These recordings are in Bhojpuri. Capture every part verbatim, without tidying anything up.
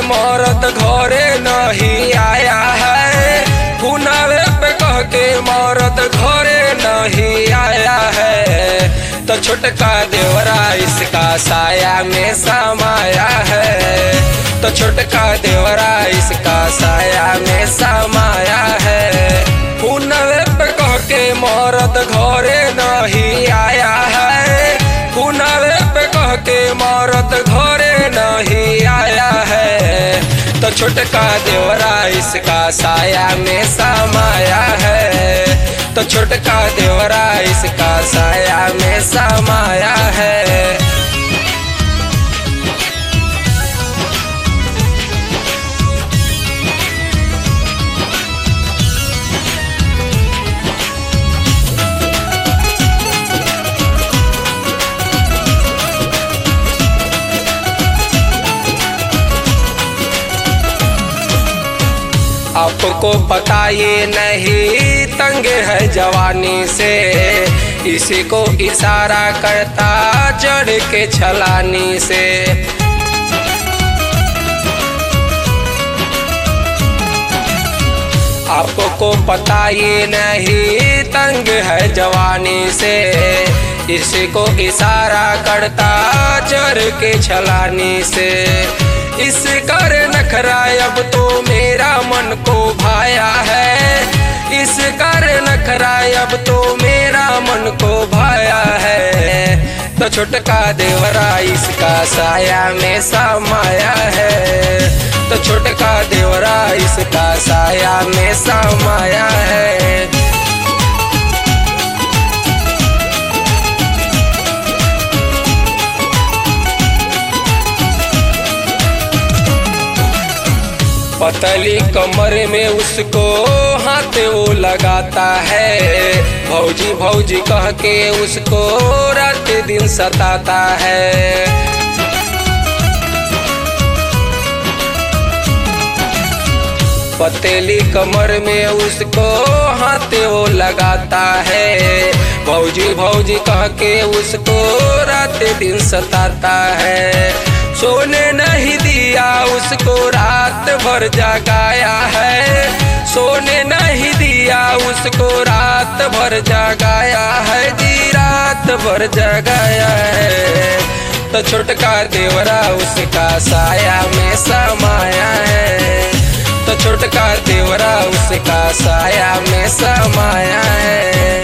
मरद घरे नहीं आया है, पुनावे पे कह के मरद घरे नहीं आया है। तो छोटका देवरा इसका साया में समाया है, तो छोटका देवरा इसका साया में समाया है। पुनावे पे कह के मरद घरे नहीं आया है, पुनावे पे कह के मरद घरे नहीं आया है। तो छोटका देवरा इसका साया में समाया है, तो छोटका देवरा इसका साया में समाया है। आपको पता ये नहीं तंग है जवानी से, इसी को इशारा करता चढ़ के छलानी से। आपको पता ये नहीं तंग है जवानी से, इसी को इशारा करता चढ़ के छलानी से। इस कर नखरा अब तो मेरा मन को भाया है, इस कर नखरा अब तो मेरा मन को भाया है। तो छोटका देवरा इसका साया में समाया है, तो छोटका देवरा इसका साया में समाया है। पतली कमर में उसको हाथ वो लगाता है, भौजी भौजी कह के उसको रात दिन सताता है। पतली कमर में उसको हाथ वो लगाता है, भौजी भौजी कह के उसको रात दिन सताता है। सोने नहीं दिया उसको रात भर जगाया है, सोने नहीं दिया उसको रात भर जगाया है जी, रात भर जगाया है। तो छोटका देवरा उसका साया में समाया है, तो छोटका देवरा उसका साया में समाया है।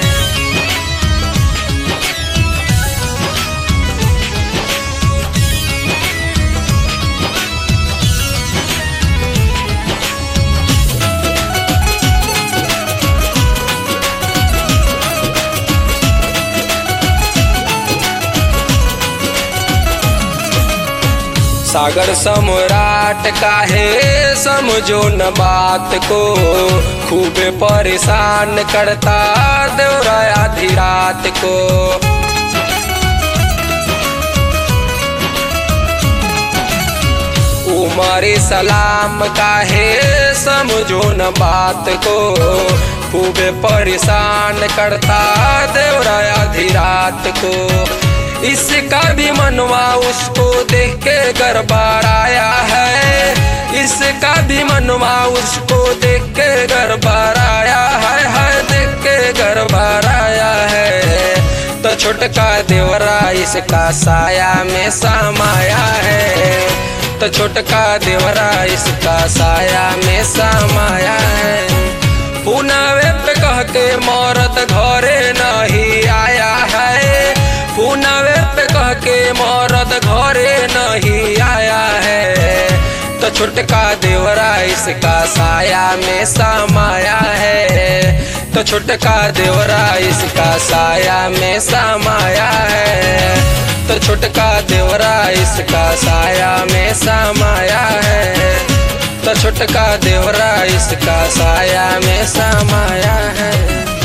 सागर सम्राट का है समझो न बात को, खूब परेशान करता देवरा आधी रात को। उमर सलाम का है समझो न बात को, खूब परेशान करता देवरा आधी रात को। इसका भी मनवा उसको देख के गड़बड़ाया है, इसका भी मनवा उसको देख के गड़बड़ाया है, है देख के गड़बड़ाया है। तो छोटका देवरा इसका साया में समाया है, तो छोटका देवरा इसका साया में समाया है। पुनावे पे कह के मरद घरे नहीं आया है, पुनावे पे कह के मरद घरे नहीं आया है। तो छोटका देवरा इसका साया में समाया है, तो छोटका देवरा इसका साया में समाया है, तो छोटका देवरा इसका साया में समाया है, तो छोटका देवरा इसका साया में समाया है।